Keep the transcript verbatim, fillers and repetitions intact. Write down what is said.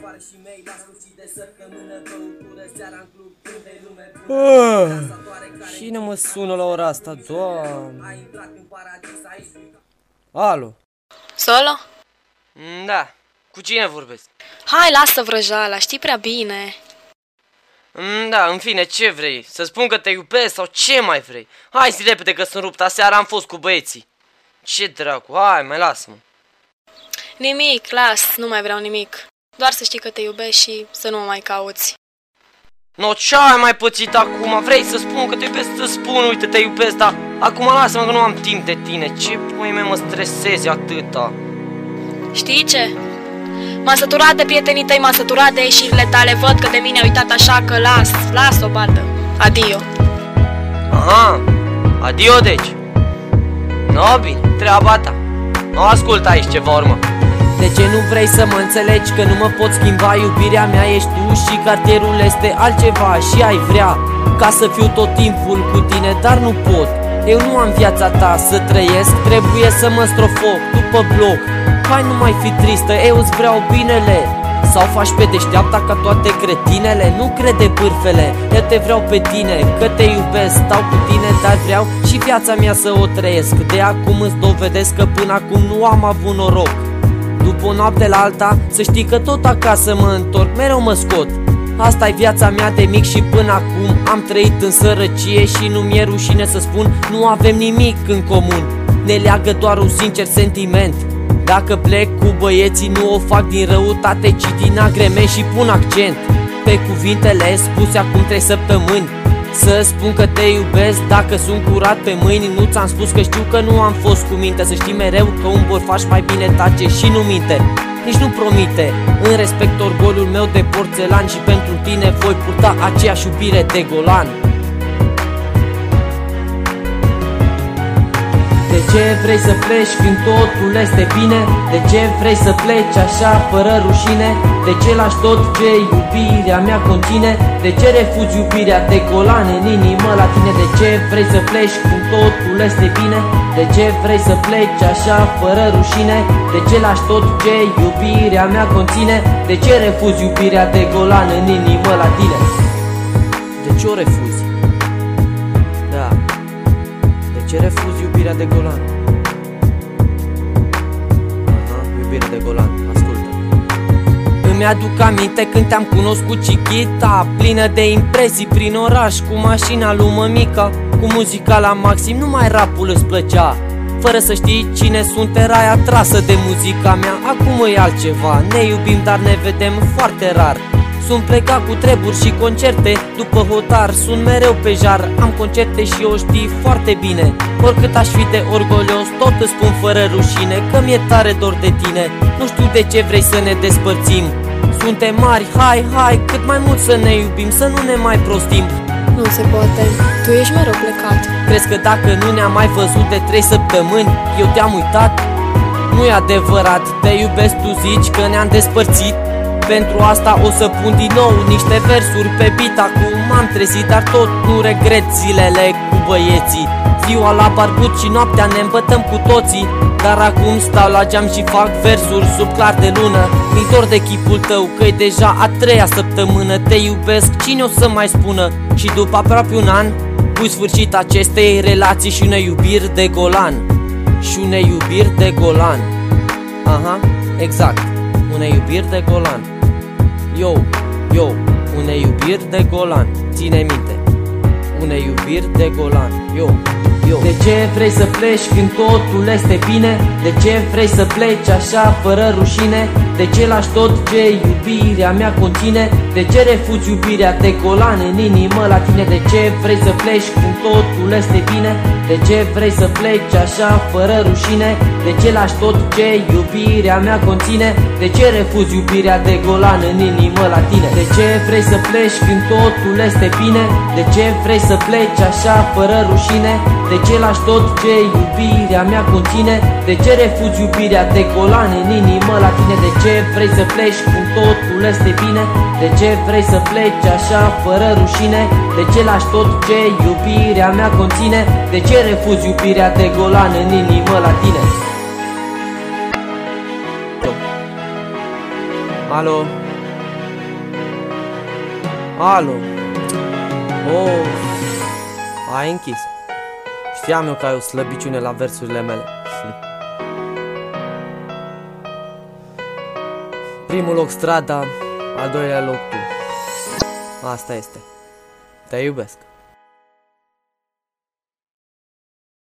Ah, cine mă sună la ora asta, Doamne? Alo? Solo? Da, cu cine vorbesc? Hai, lasă vrăjala, știi prea bine. Da, în fine, ce vrei? Să spun că te iubesc sau ce mai vrei? Hai zi repede că sunt rupt, aseară am fost cu băieții. Ce dracu, hai, mai lasă-mă. Nimic, las, nu mai vreau nimic. Doar să știi că te iubești și să nu mă mai cauți. No, ce ai mai pățit acum? Vrei să spun că te iubesc? Să spun, uite, te iubesc, dar acum lasă-mă că nu am timp de tine. Ce pui mei mă stresezi atâta? Știi ce? M-am săturat de prietenii tăi, m-am săturat de ieșirile tale. Văd că de mine ai uitat, așa că las, las o bată. Adio. Aha, adio deci. No, bine, treaba ta. Nu ascult aici ceva urmă. De ce nu vrei să mă înțelegi că nu mă pot schimba? Iubirea mea ești tu și cartierul este altceva. Și ai vrea ca să fiu tot timpul cu tine, dar nu pot. Eu nu am viața ta să trăiesc, trebuie să mă strofoc după bloc. Hai, nu mai fi tristă, eu îți vreau binele. Sau faci pe deșteapta ca toate cretinele? Nu crede bârfele, eu te vreau pe tine, că te iubesc, stau cu tine, dar vreau și viața mea să o trăiesc. De acum îți dovedesc că până acum nu am avut noroc. După o noapte la alta, să știi că tot acasă mă întorc, mereu mă scot. Asta-i viața mea de mic și până acum am trăit în sărăcie și nu mi-e rușine să spun, nu avem nimic în comun. Ne leagă doar un sincer sentiment. Dacă plec cu băieții, nu o fac din răutate, ci din agreme și pun accent pe cuvintele spuse acum trei săptămâni. Să spun că te iubesc dacă sunt curat pe mâini. Nu ți-am spus că știu că nu am fost cu minte. Să știi mereu că un borfaș mai bine tace și nu minte, nici nu promite. În respect orgoliul meu de porțelan și pentru tine voi purta aceeași iubire de golan. De ce vrei să pleci când totul este bine? De ce vrei să pleci așa fără rușine? De ce lași tot ce iubirea mea conține? De ce refuzi iubirea de golan în inimă la tine? De ce vrei să pleci când totul este bine? De ce vrei să pleci așa fără rușine? De ce lași tot ce iubirea mea conține? De ce refuzi iubirea de golan în inimă la tine? De ce o refuzi? Da. De ce refuzi iubirea de golan? Aha, iubire de golan, ascultă. Îmi aduc aminte când te-am cunoscut Chiquita, plină de impresii prin oraș, cu mașina lui mămica, cu muzica la maxim, numai rapul îți plăcea. Fără să știi cine sunt, erai atrasă de muzica mea. Acum e altceva, ne iubim, dar ne vedem foarte rar. Sunt plecat cu treburi și concerte după hotar, sunt mereu pe jar. Am concerte și o știi foarte bine. Oricât aș fi de orgolios, tot îți spun fără rușine că mi-e tare dor de tine. Nu știu de ce vrei să ne despărțim. Suntem mari, hai, hai, cât mai mult să ne iubim, să nu ne mai prostim. Nu se poate, tu ești mereu plecat. Crezi că dacă nu ne-am mai văzut de trei săptămâni, eu te-am uitat? Nu-i adevărat, te iubesc, tu zici că ne-am despărțit. Pentru asta o să pun din nou niște versuri pe beat. Acum m-am trezit, dar tot nu regret zilele cu băieții. Ziua la barbut și noaptea ne îmbătăm cu toții. Dar acum stau la geam și fac versuri sub clar de lună. Mi-i dor de chipul tău, că-i deja a treia săptămână. Te iubesc, cine o să mai spună? Și după aproape un an pui sfârșit acestei relații și unei iubiri de golan. Și unei iubiri de golan. Aha, exact, unei iubiri de golan. Yo, yo, unei iubiri de golan, ține minte, unei iubiri de golan, yo, yo. De ce vrei să pleci când totul este bine? De ce vrei să pleci așa fără rușine? De ce lași tot ce iubirea mea conține? De ce refuzi iubirea de golan în inimă la tine? De ce vrei să pleci când totul este bine? De ce vrei să pleci așa fără rușine? De ce lași tot ce iubirea mea conține? De ce refuzi iubirea de golan în inimă la tine? De ce vrei să pleci când totul este bine? De ce vrei să pleci așa fără rușine? De ce lași tot ce iubirea mea conține? De ce refuzi iubirea de golan în inimă la tine? De ce vrei să pleci când totul este bine? De ce vrei să pleci așa fără rușine? De ce lași tot ce iubirea mea conține? De ce refuzi iubirea de golan în inimă la tine? Alo? Alo. Oh, ai închis. Știam eu că ai o slăbiciune la versurile mele. Primul loc strada, al doilea loc tu. Asta este. Te iubesc.